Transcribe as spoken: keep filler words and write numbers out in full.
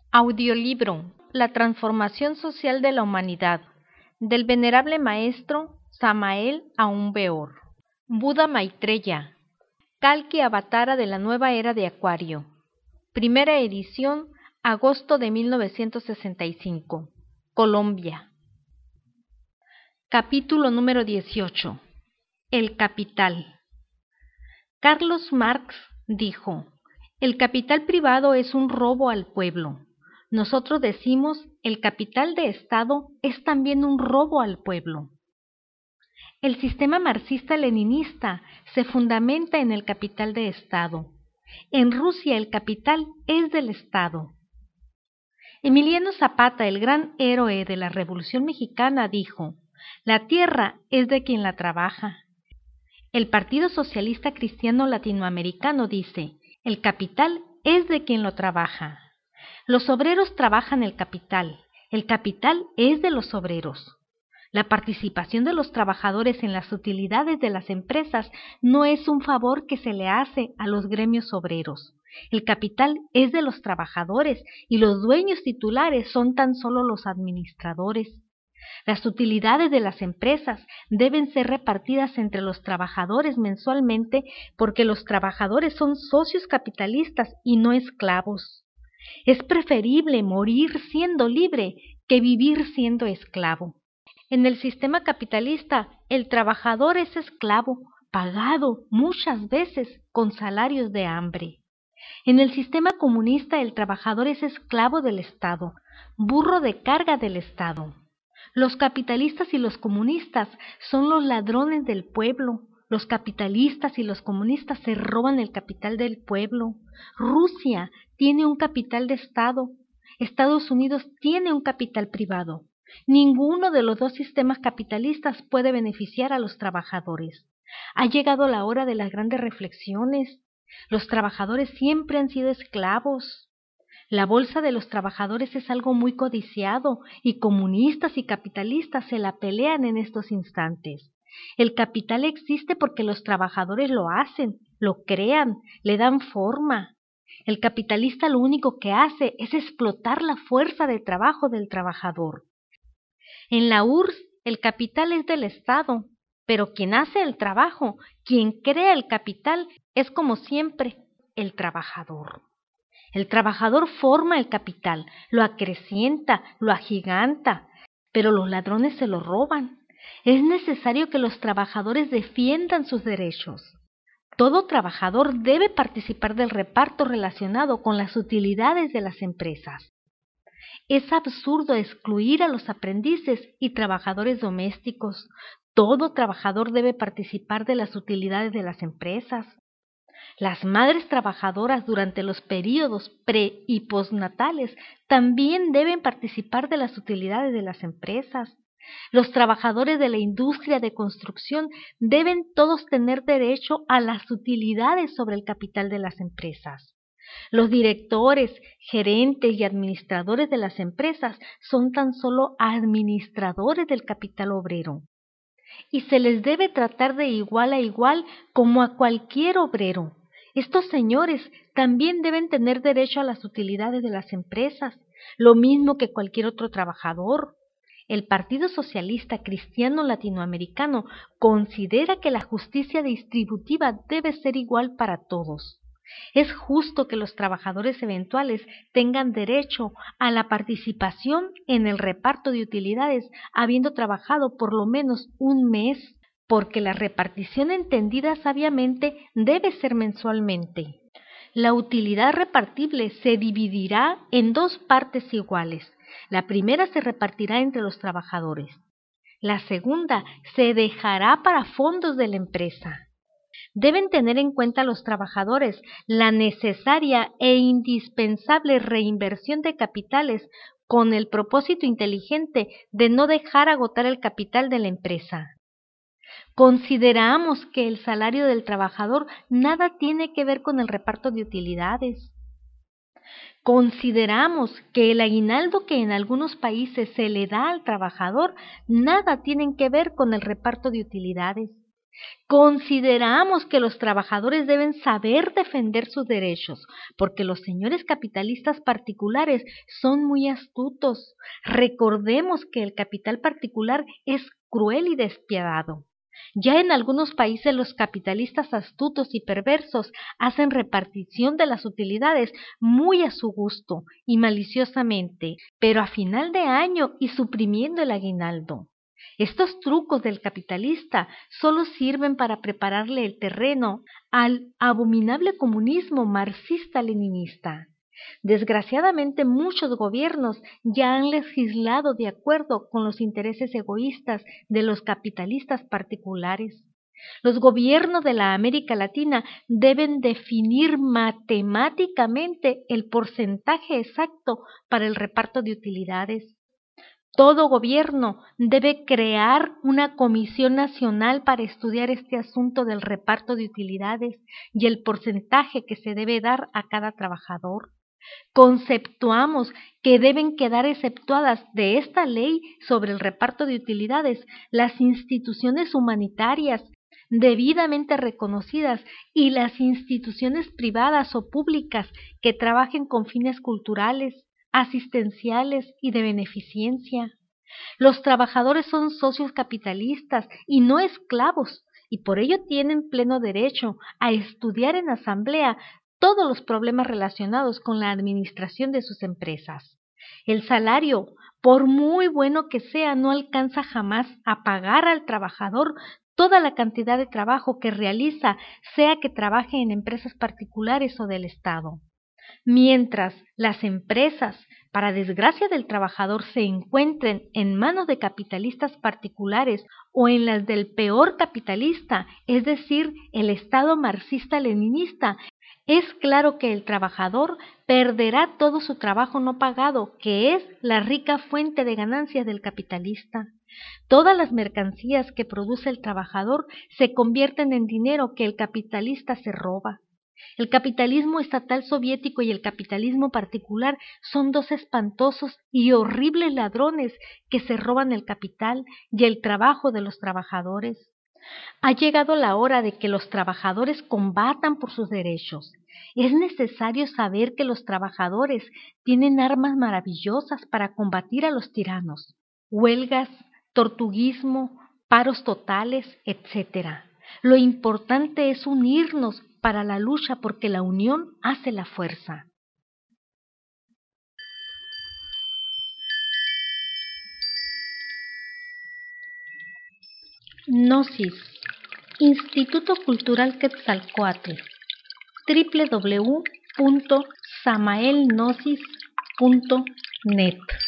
Audiolibro: La transformación social de la humanidad, del venerable maestro Samael Aun Weor. Buda Maitreya, Kalki Avatara de la nueva era de Acuario. Primera edición, agosto de mil novecientos sesenta y cinco. Colombia. Capítulo número dieciocho. El capital. Carlos Marx dijo: el capital privado es un robo al pueblo. Nosotros decimos, el capital de Estado es también un robo al pueblo. El sistema marxista-leninista se fundamenta en el capital de Estado. En Rusia el capital es del Estado. Emiliano Zapata, el gran héroe de la Revolución Mexicana, dijo: la tierra es de quien la trabaja. El Partido Socialista Cristiano Latinoamericano dice: el capital es de quien lo trabaja. Los obreros trabajan el capital, el capital es de los obreros. La participación de los trabajadores en las utilidades de las empresas no es un favor que se le hace a los gremios obreros. El capital es de los trabajadores y los dueños titulares son tan solo los administradores. Las utilidades de las empresas deben ser repartidas entre los trabajadores mensualmente porque los trabajadores son socios capitalistas y no esclavos. Es preferible morir siendo libre que vivir siendo esclavo. En el sistema capitalista, el trabajador es esclavo, pagado muchas veces con salarios de hambre. En el sistema comunista, el trabajador es esclavo del Estado, burro de carga del Estado. Los capitalistas y los comunistas son los ladrones del pueblo. Los capitalistas y los comunistas se roban el capital del pueblo. Rusia tiene un capital de Estado. Estados Unidos tiene un capital privado. Ninguno de los dos sistemas capitalistas puede beneficiar a los trabajadores. Ha llegado la hora de las grandes reflexiones. Los trabajadores siempre han sido esclavos. La bolsa de los trabajadores es algo muy codiciado y comunistas y capitalistas se la pelean en estos instantes. El capital existe porque los trabajadores lo hacen, lo crean, le dan forma. El capitalista lo único que hace es explotar la fuerza de trabajo del trabajador. En la U R S S el capital es del Estado, pero quien hace el trabajo, quien crea el capital, es como siempre el trabajador. El trabajador forma el capital, lo acrecienta, lo agiganta, pero los ladrones se lo roban. Es necesario que los trabajadores defiendan sus derechos. Todo trabajador debe participar del reparto relacionado con las utilidades de las empresas. Es absurdo excluir a los aprendices y trabajadores domésticos. Todo trabajador debe participar de las utilidades de las empresas. Las madres trabajadoras durante los períodos pre- y postnatales también deben participar de las utilidades de las empresas. Los trabajadores de la industria de construcción deben todos tener derecho a las utilidades sobre el capital de las empresas. Los directores, gerentes y administradores de las empresas son tan solo administradores del capital obrero. Y se les debe tratar de igual a igual como a cualquier obrero. Estos señores también deben tener derecho a las utilidades de las empresas, lo mismo que cualquier otro trabajador. El Partido Socialista Cristiano Latinoamericano considera que la justicia distributiva debe ser igual para todos. Es justo que los trabajadores eventuales tengan derecho a la participación en el reparto de utilidades habiendo trabajado por lo menos un mes, porque la repartición entendida sabiamente debe ser mensualmente. La utilidad repartible se dividirá en dos partes iguales. La primera se repartirá entre los trabajadores. La segunda se dejará para fondos de la empresa. Deben tener en cuenta los trabajadores la necesaria e indispensable reinversión de capitales con el propósito inteligente de no dejar agotar el capital de la empresa. Consideramos que el salario del trabajador nada tiene que ver con el reparto de utilidades. Consideramos que el aguinaldo que en algunos países se le da al trabajador nada tiene que ver con el reparto de utilidades. Consideramos que los trabajadores deben saber defender sus derechos, porque los señores capitalistas particulares son muy astutos. Recordemos que el capital particular es cruel y despiadado. Ya en algunos países los capitalistas astutos y perversos hacen repartición de las utilidades muy a su gusto y maliciosamente, pero a final de año y suprimiendo el aguinaldo. Estos trucos del capitalista solo sirven para prepararle el terreno al abominable comunismo marxista-leninista. Desgraciadamente, muchos gobiernos ya han legislado de acuerdo con los intereses egoístas de los capitalistas particulares. Los gobiernos de la América Latina deben definir matemáticamente el porcentaje exacto para el reparto de utilidades. Todo gobierno debe crear una comisión nacional para estudiar este asunto del reparto de utilidades y el porcentaje que se debe dar a cada trabajador. Conceptuamos que deben quedar exceptuadas de esta ley sobre el reparto de utilidades las instituciones humanitarias debidamente reconocidas y las instituciones privadas o públicas que trabajen con fines culturales, asistenciales y de beneficencia. Los trabajadores son socios capitalistas y no esclavos, y por ello tienen pleno derecho a estudiar en asamblea todos los problemas relacionados con la administración de sus empresas. El salario, por muy bueno que sea, no alcanza jamás a pagar al trabajador toda la cantidad de trabajo que realiza, sea que trabaje en empresas particulares o del Estado. Mientras las empresas, para desgracia del trabajador, se encuentren en manos de capitalistas particulares o en las del peor capitalista, es decir, el Estado marxista-leninista, es claro que el trabajador perderá todo su trabajo no pagado, que es la rica fuente de ganancias del capitalista. Todas las mercancías que produce el trabajador se convierten en dinero que el capitalista se roba. El capitalismo estatal soviético y el capitalismo particular son dos espantosos y horribles ladrones que se roban el capital y el trabajo de los trabajadores. Ha llegado la hora de que los trabajadores combatan por sus derechos. Es necesario saber que los trabajadores tienen armas maravillosas para combatir a los tiranos: huelgas, tortuguismo, paros totales, etcétera. Lo importante es unirnos para la lucha, porque la unión hace la fuerza. Gnosis, Instituto Cultural Quetzalcóatl, doble u doble u doble u punto samael gnosis punto net.